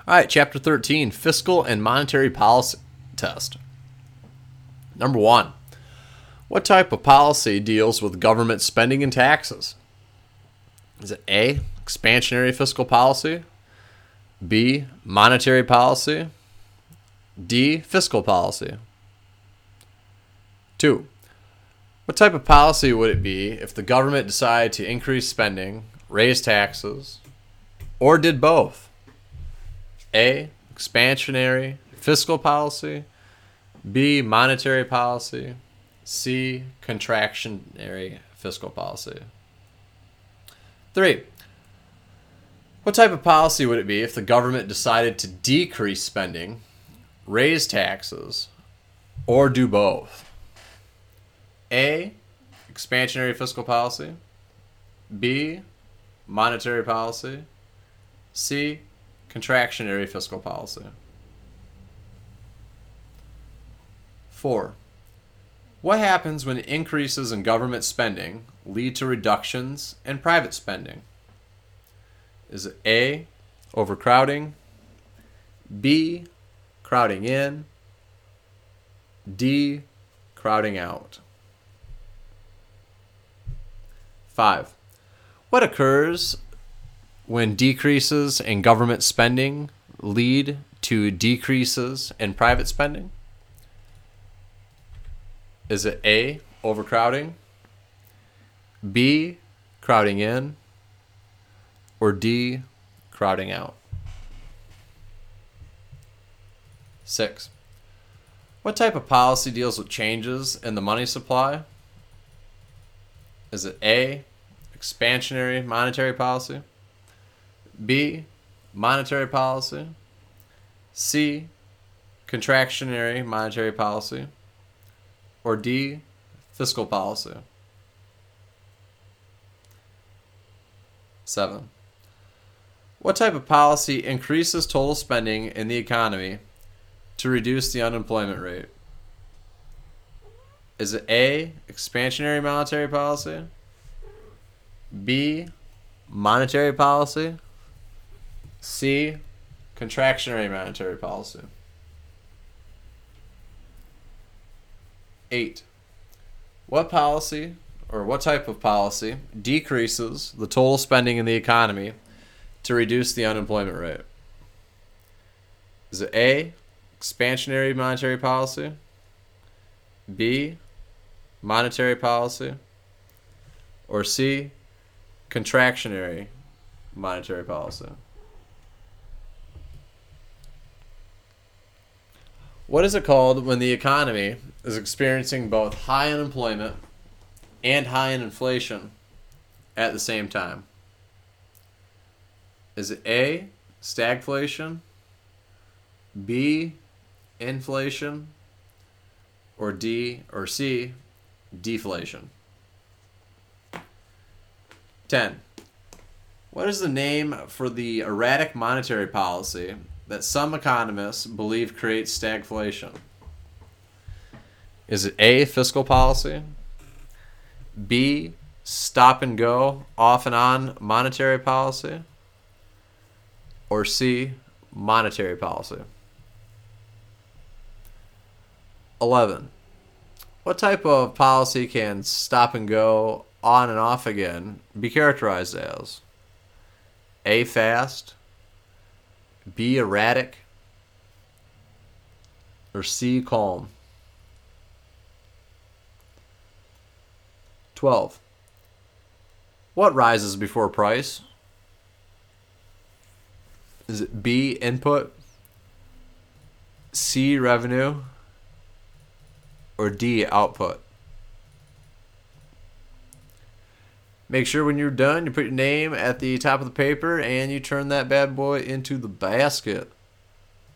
All right, Chapter 13, Fiscal and Monetary Policy Test. Number 1. What type of policy deals with government spending and taxes? Is it A, expansionary fiscal policy, B, monetary policy, D, fiscal policy? 2. What type of policy would it be if the government decided to increase spending, raise taxes, or did both? A, expansionary fiscal policy, B, monetary policy, C, contractionary fiscal policy. 3. What type of policy would it be if the government decided to decrease spending, raise taxes, or do both? A, expansionary fiscal policy, B, monetary policy, C, contractionary fiscal policy. 4. What happens when increases in government spending lead to reductions in private spending? Is it A, overcrowding, B, crowding in, D, crowding out? 5. What occurs when decreases in government spending lead to decreases in private spending? Is it A, overcrowding, B, crowding in, or D, crowding out? 6. What type of policy deals with changes in the money supply? Is it A, expansionary monetary policy, B, monetary policy, C, contractionary monetary policy, or D, fiscal policy? 7. What type of policy increases total spending in the economy to reduce the unemployment rate? Is it A, expansionary monetary policy, B, monetary policy, C, contractionary monetary policy? 8. What policy or what type of policy decreases the total spending in the economy to reduce the unemployment rate? Is it A, expansionary monetary policy, B, monetary policy, or C, contractionary monetary policy? What is it called when the economy is experiencing both high unemployment and high inflation at the same time? Is it A, stagflation, B, inflation, or D or C, deflation? 10. What is the name for the erratic monetary policy that some economists believe creates stagflation? Is it A, fiscal policy, B, stop and go, off and on monetary policy, or C, monetary policy? 11. What type of policy can stop and go, on and off again, be characterized as? A, fast, B, erratic, or C, calm? 12. What rises before price? Is it B, input, C, revenue, or D, output? Make sure when you're done, you put your name at the top of the paper and you turn that bad boy into the basket.